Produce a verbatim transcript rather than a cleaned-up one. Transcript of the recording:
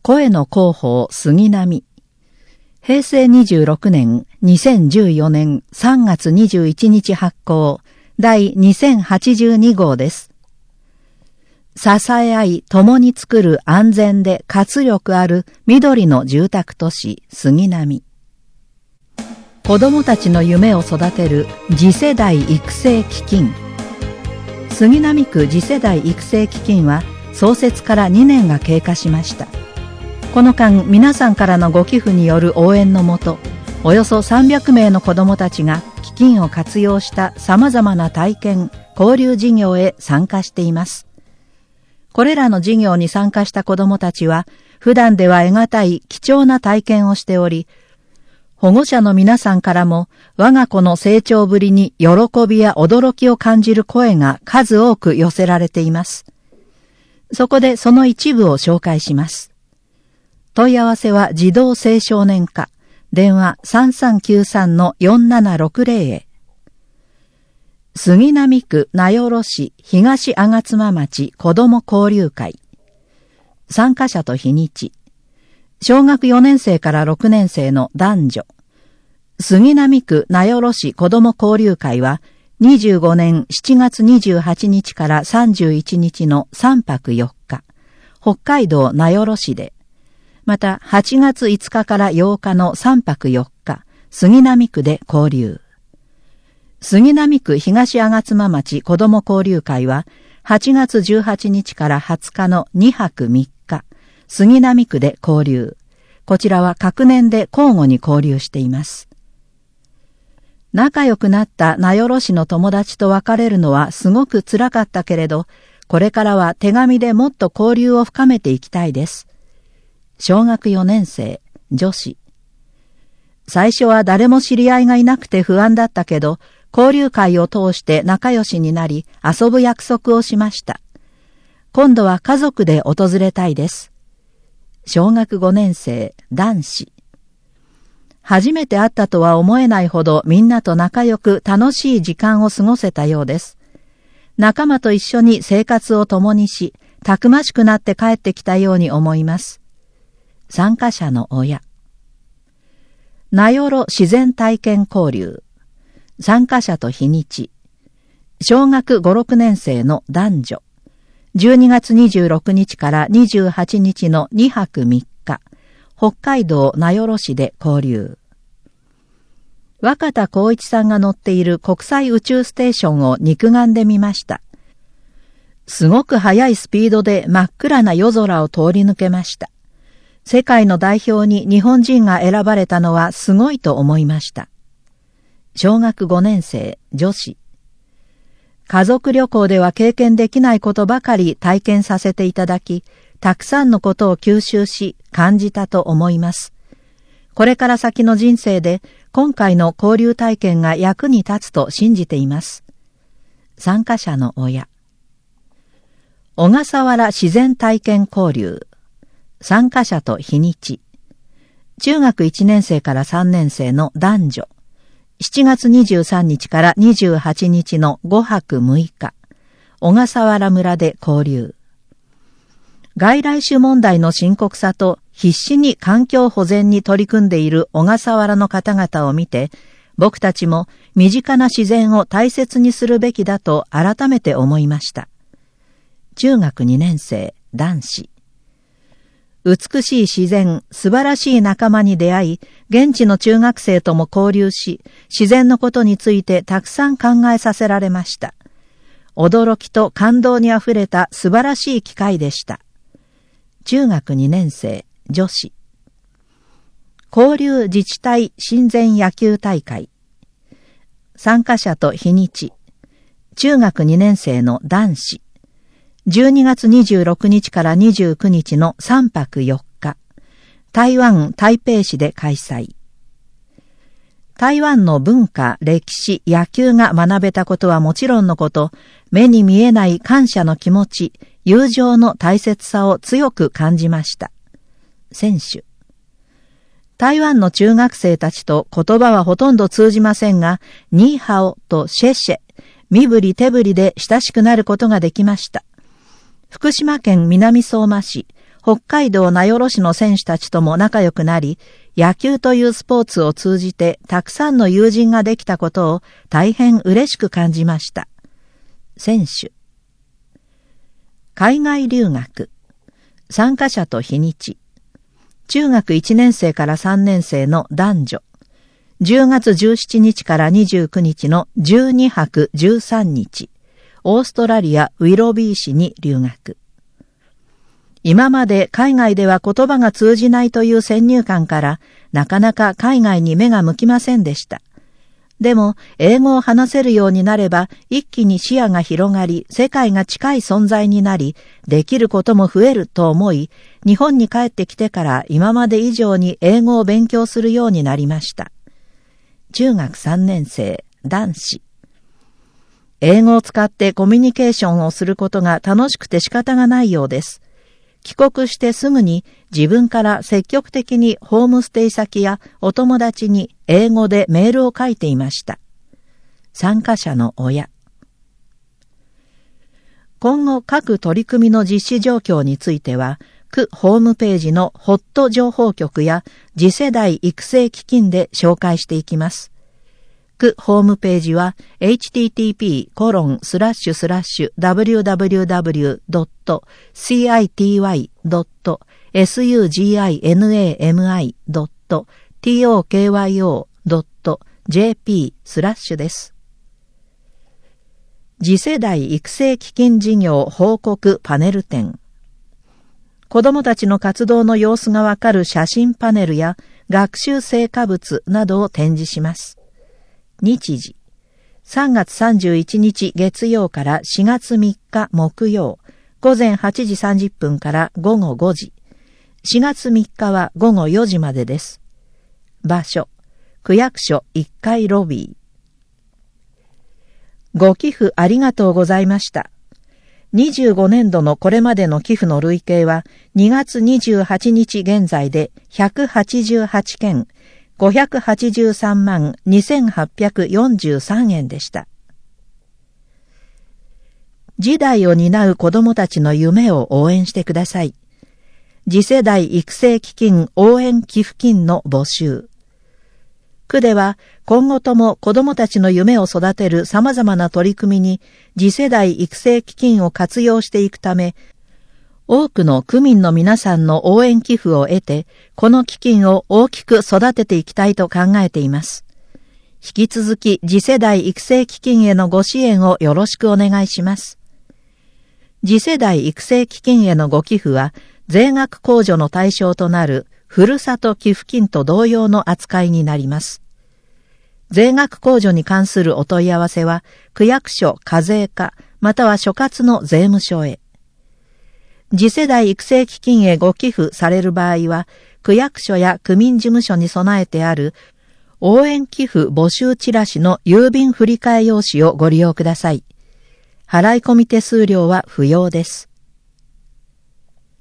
声の広報杉並。へいせいにじゅうろくねん、にせんじゅうよねんさんがつにじゅういちにち発行、第にせんはちじゅうにごうです。支え合い、共に作る安全で活力ある緑の住宅都市、杉並。子供たちの夢を育てる次世代育成基金。杉並区次世代育成基金は創設からにねんが経過しました。この間、皆さんからのご寄付による応援のもと、およそさんびゃくめいの子どもたちが基金を活用した様々な体験、交流事業へ参加しています。これらの事業に参加した子どもたちは、普段では得難い貴重な体験をしており、保護者の皆さんからも我が子の成長ぶりに喜びや驚きを感じる声が数多く寄せられています。そこでその一部を紹介します。問い合わせは児童青少年課、電話 さんさんきゅうさんのよんななろくぜろ へ。杉並区名寄市東吾妻町子ども交流会。参加者と日にち。小学よねんせいからろくねんせいの男女。杉並区名寄市子ども交流会はにじゅうごねんしちがつにじゅうはちにちからさんじゅういちにちのさんぱくよっか、北海道名寄市で、またはちがついつかからようかのさんぱくよっか、杉並区で交流。杉並区東吾妻町子ども交流会ははちがつじゅうはちにちからはつかのにはくみっか、杉並区で交流。こちらは各年で交互に交流しています。仲良くなった名寄市の友達と別れるのはすごく辛かったけれど、これからは手紙でもっと交流を深めていきたいです。小学よねんせい、女子。最初は誰も知り合いがいなくて不安だったけど、交流会を通して仲良しになり、遊ぶ約束をしました。今度は家族で訪れたいです。小学ごねんせい、男子。初めて会ったとは思えないほどみんなと仲良く楽しい時間を過ごせたようです。仲間と一緒に生活を共にし、たくましくなって帰ってきたように思います。参加者の親。名寄自然体験交流。参加者と日にち。小学ご、ろくねんせいの男女。じゅうにがつにじゅうろくにちからにじゅうはちにちのにはくみっか。北海道名寄市で交流。若田光一さんが乗っている国際宇宙ステーションを肉眼で見ました。すごく速いスピードで真っ暗な夜空を通り抜けました。世界の代表に日本人が選ばれたのはすごいと思いました。小学ごねんせい、女子。家族旅行では経験できないことばかり体験させていただき、たくさんのことを吸収し、感じたと思います。これから先の人生で、今回の交流体験が役に立つと信じています。参加者の親。小笠原自然体験交流。参加者と日にち。中学いちねんせいからさんねんせいの男女。しちがつにじゅうさんにちからにじゅうはちにちのごはくむいか。小笠原村で交流。外来種問題の深刻さと必死に環境保全に取り組んでいる小笠原の方々を見て、僕たちも身近な自然を大切にするべきだと改めて思いました。中学にねんせい、男子。美しい自然、素晴らしい仲間に出会い、現地の中学生とも交流し、自然のことについてたくさん考えさせられました。驚きと感動にあふれた素晴らしい機会でした。中学にねんせい、女子。交流自治体親善野球大会。参加者と日にち。中学にねんせいの男子。じゅうにがつにじゅうろくにちからにじゅうくにちのさんぱくよっか。台湾台北市で開催。台湾の文化、歴史、野球が学べたことはもちろんのこと、目に見えない感謝の気持ち、友情の大切さを強く感じました。選手。台湾の中学生たちと言葉はほとんど通じませんが、ニーハオとシェシェ、身振り手振りで親しくなることができました。福島県南相馬市、 北海道名寄市の選手たちとも仲良くなり、野球というスポーツを通じてたくさんの友人ができたことを大変嬉しく感じました。選手。海外留学。参加者と日にち。中学いちねん生からさんねん生の男女。じゅうがつじゅうしちにちからにじゅうくにちのじゅうにはくじゅうさんにち。オーストラリア・ウィロビー市に留学。今まで海外では言葉が通じないという先入観からなかなか海外に目が向きませんでした。でも英語を話せるようになれば一気に視野が広がり世界が近い存在になりできることも増えると思い日本に帰ってきてから今まで以上に英語を勉強するようになりました。中学さんねん生男子。英語を使ってコミュニケーションをすることが楽しくて仕方がないようです。帰国してすぐに自分から積極的にホームステイ先やお友達に英語でメールを書いていました。参加者の親。今後各取り組みの実施状況については、区ホームページのホット情報局や次世代育成基金で紹介していきます。区ホームページは エイチティーティーピーコロンスラッシュスラッシュダブリューダブリューダブリュードットシーアイティーワイドットエスユージーアイエヌエーエムアイドットティーオーケーワイオードットジェーピースラッシュです。次世代育成基金事業報告パネル展。子どもたちの活動の様子がわかる写真パネルや学習成果物などを展示します。日時。さんがつさんじゅういちにち月曜からしがつみっか木曜、午前はちじさんじゅっぷんからごごごじ。しがつみっかはごごよじまでです。場所。区役所いっかいロビー。ご寄付ありがとうございました。にじゅうごねんどのこれまでの寄付の累計はにがつにじゅうはちにち現在でひゃくはちじゅうはちけん、ごひゃくはちじゅうさんまんにせんはっぴゃくよんじゅうさんえんでした。次代を担う子どもたちの夢を応援してください。次世代育成基金応援寄付金の募集。区では今後とも子どもたちの夢を育てる様々な取り組みに次世代育成基金を活用していくため、多くの区民の皆さんの応援寄付を得て、この基金を大きく育てていきたいと考えています。引き続き次世代育成基金へのご支援をよろしくお願いします。次世代育成基金へのご寄付は、税額控除の対象となるふるさと寄付金と同様の扱いになります。税額控除に関するお問い合わせは、区役所課税課、または所轄の税務署へ。次世代育成基金へご寄付される場合は、区役所や区民事務所に備えてある応援寄付募集チラシの郵便振替用紙をご利用ください。払い込み手数料は不要です。